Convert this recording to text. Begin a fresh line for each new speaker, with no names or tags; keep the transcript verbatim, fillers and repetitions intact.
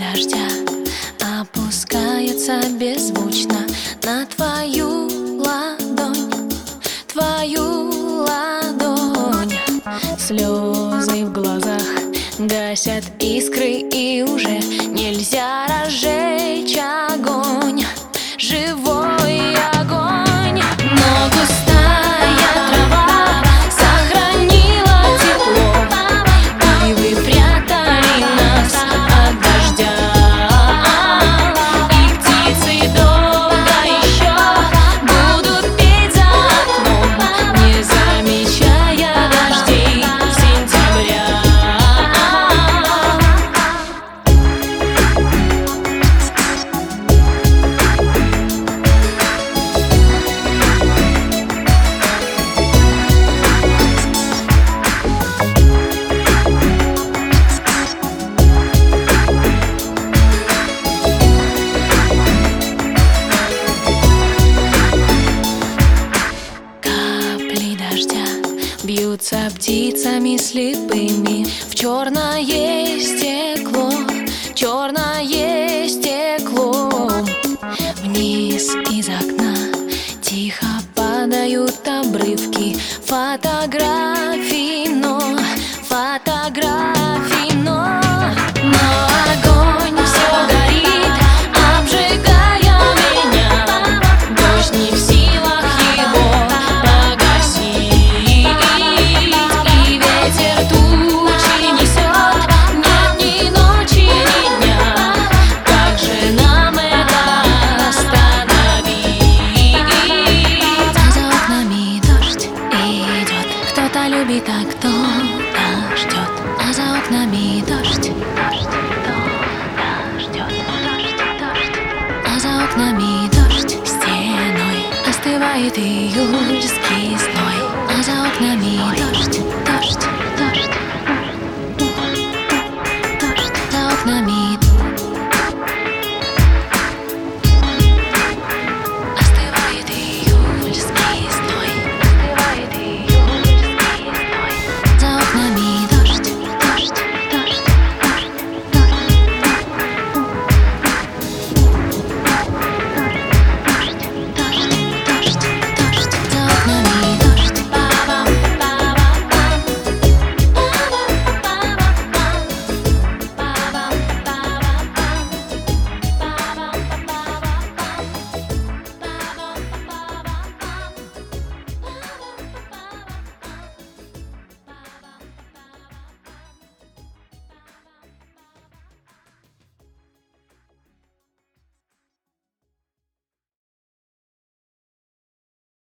дождя опускаются беззвучно на твою ладонь, твою ладонь. Слезы в глазах гасят искры, и уже нельзя разжечь огонь, живой огонь. Но густая трава сохранила тепло, и вы прятали нас от дождя. И птицы долго еще будут петь за окном, не замечая дождей сентября. Бьются птицами слепыми в черное стекло, черное стекло. Вниз из окна тихо падают обрывки фотографий, но фотографий, но, но огонь все горит, обжигая меня. Дождь не в силах его погасить. Любит, а кто-то ждет, а за окнами дождь, дождь, кто-то ждет, дождь, дождь, а за окнами дождь, стеной остывает июль.